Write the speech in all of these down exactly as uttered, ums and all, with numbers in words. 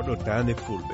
ɗo Dande Fulɓe.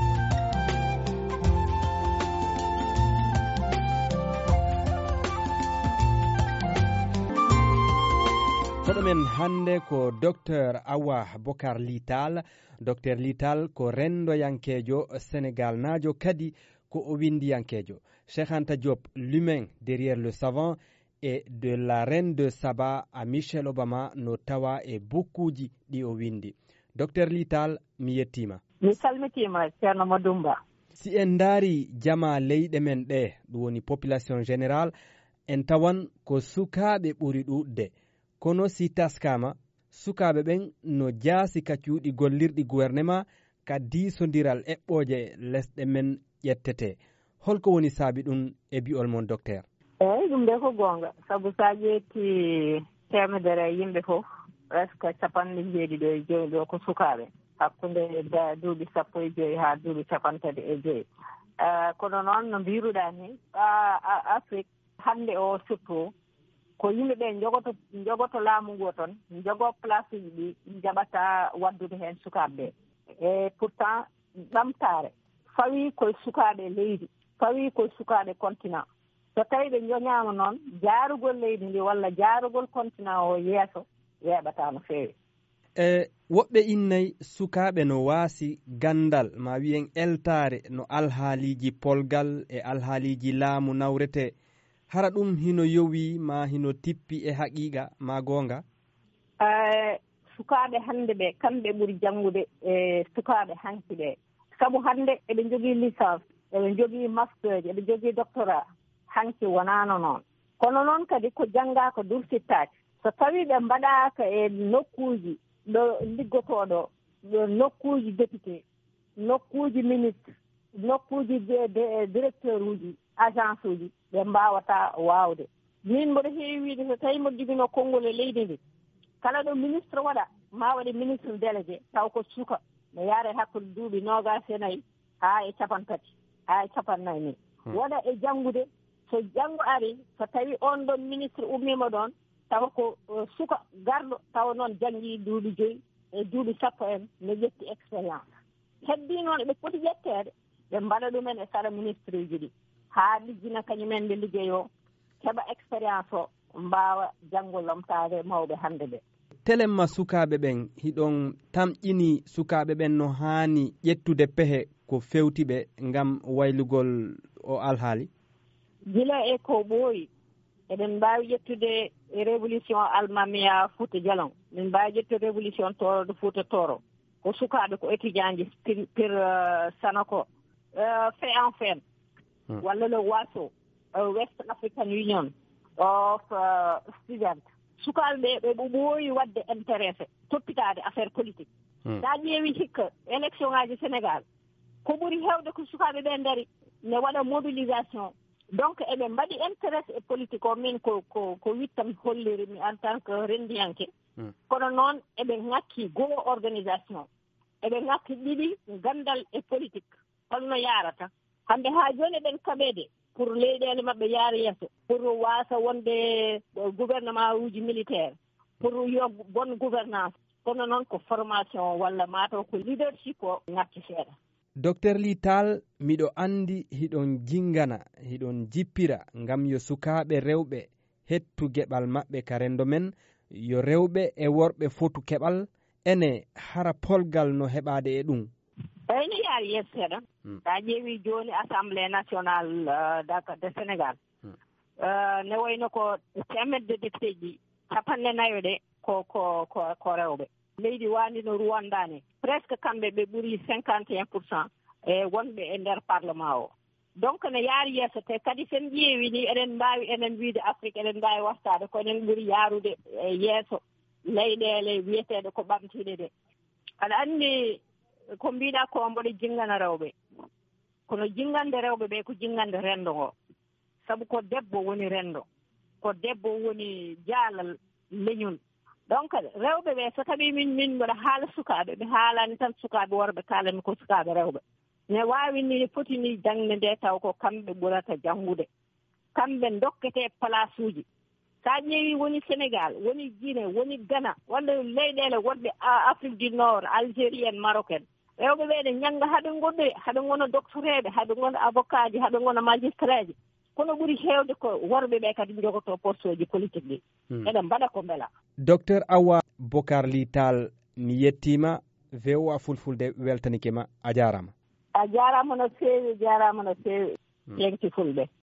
koɗo men hannde ko docteur Awa Bocar Lital. docteur Lital ko rendoyankejo Sénégal najo kadi ko o windiyankejo. Cheikh Anta Diop, l'humain derrière le savant, et de la reine de Saba à Michelle Obama no tawa e bukkuji ɗi o windi. docteur Lital, mi yettima. Mi salmitima ceerno Madumba. Si en daari jama leyɗe men ɗe, ɗum woni population général, en tawan ko sukaɓe ɓuri ɗuɗde. kono si taskama sukaɓe ɓen no jaasi ka cuuɗi gollirɗi gouvernement ka diisodiral eɓɓoje lesɗe men ƴettete. holko woni saabi ɗum e bi'ol mon docteur? eyyi ɗum de ko gonga, saabu sa ƴeetti temedere yimɓe fof presque capanɗe jeeɗiɗo e joyi ɗo ko sukaɓe, hakkude duuɓi sappo e joyi ha duuɓi capantati e joyi. kono noon no mbiruɗa ni Afrique hande o surtout ko yimɓeɓe jogoto jogoto laamu ngo toon jogo place uji ɗi jaɓata waddude hen sukaɓeɓe. e pourtant ɗamtare fawi koye sukaɓe leydi, fawi koye sukaɓe continent. so tawi ɓe joñama noon jaarugol leydi ndi walla jaarugol continent o yeeso weeɓata no feewi. e woɓɓe innayi sukaɓe no waasi gandal ma wiyen eltare no alhaaliji polgal e alhaaliji laamu nawrete. hara ɗum hino yowi ma hino tippi e haqiqa ma gonga? sukaɓe hande ɓe kamɓe ɓuuri janngude e sukaɓe hanki ɓe, saabu hande eɓe jogii licence, eɓe jogii master ji, eɓe jogii doctorat. hanki wonano noon, kono noon kadi ko janngaka dursittaki. so tawi ɓe mbaɗaka e nokkuji ɗo liggotoɗo ɗo nokkuji député, nokkuji ministre, nokkuji directeur uji agence uji, ɓe mbawata wawde. min mboɗo heewi wiide so tawi mboɗo jibino konngol e leydi ndi, kala ɗo ministre waɗa ma waɗe ministre délégué taw ko suka no yaare hakkude duuɓi nogas e nayyi ha e capantati ha e capannayyi ni. waɗa e janngude, so janngo ari so tawi on ɗon ministre ummima ɗon tawa ko suka garɗo tawa noon janngii duuɓi joyi e duuɓi sappo en no ƴetti expérience. heddi noon ɓe poti ƴetteede ɓe mbaɗa ɗumen e sara ministre uji ɗi haa liggina kañumen ɓe liggeyoo heɓa expérience o mbaawa janngo lomtaade mawɓe hannde ɓe. telemma sukaaɓe ɓen hiɗon tamƴini sukaaɓe ɓen no haani ƴettude pehe ko fewti ɓe ngam waylugol o alhaali? gila e ko ɓooyi eɗen mbaawi ƴettude révolution almamiya Fouta Djalon, min mbaawi ƴettude révolution toroɗo Fouta Toro, ko sukaaɓe ko étudiant ji pir, pir uh, sanako uh, fait en fen hmm. walla le waso uh, West African Union of uh, student. sukaaɓe ɓe ɓe ɓooyi wadde intéressé toppitaade affaire politique. hmm. sa ƴeewi hikka élection ngaji Sénégal ko ɓuri heewde ko sukaaɓe ɓe ndari ne waɗa mobilisation. donc eɓe mbaɗi intéressé e politique o min ko ko ko wittam holliri mi en tant que rendiyanke mm. kono noon eɓe ŋakki goo organisation, eɓe ŋakki ɗiɗi gandal e politique holno yarata. hande ha joni eɓen kaɓede pour leyɗele mabɓe yaara yeeso, pour wasa wonde gouvernement uji militaire, pour yo bonne gouvernance. kono noon ko formation walla mataw ko leadership o ŋakki seeɗa. docteur Lital, miɗo andi hiɗon jingana hiɗon jippira ngam yo sukaaɓe rewɓe hettu geɓal maɓɓe ka rendo men, yo rewɓe e worɓe fotu keɓal, ene hara polgal no heɓade e ɗum. eyyi no yaari yeeso seeɗa. sa ƴeewi joni assemblée nationale uh, de Sénégal hmm. uh, ne wayno ko temedde député ji capanɗe nayo ɗe ko ko ko ko rewɓe. leydi wandi no ruwandani presque kamɓe ɓe ɓuuri cinquante et un pour cent e wonɓe e nder parlement o. donc ne yaari yeeso te kadi sen ƴeewi ni eɗen mbawi enen wiide Afrique eɗen mbawi waftade ko enen ɓuuri yaarude e yeeso leyɗele wiyeteɗe ko ɓamtiɗe ɗe. aɗa andi ko mbiɗa ko mboɗo jingana rewɓe, kono jingande rewɓe ɓe ko jingande rendo ngo, saabu ko debbo woni rendo, ko debbo woni jaalal leñol. donc rewɓe ɓe so tawi min min mboɗa haala sukaaɓe ɓe haalani tan sukaaɓe worɓe kaalami ko sukaaɓe rewɓe ne wawi ni foti ni jangde nde taw ko kamɓe ɓurata janngude, kamɓe dokkete place uji. sa ƴeewi woni Sénégal, woni Guinée, woni Ghana, walla leyɗele wonɓe Afrique du Nord, Algérie en, Maroc en, rewɓe ɓe ne ñannga haɓe ngonnoye haɓe ngona doctoreɓe haɓe ngona avocat ji haɓe ngona magistrat ji kono ɓuri heewde ko worɓe ɓe kadi jogoto poste ji politique ɗi eɗen mbaɗa ko mbela. Docteur Awa Bocar Ly Tall mi yettima V O A Fulfulde weltanikema a jarama. a jarama no feewi jarama no feewi yenki fulɓe.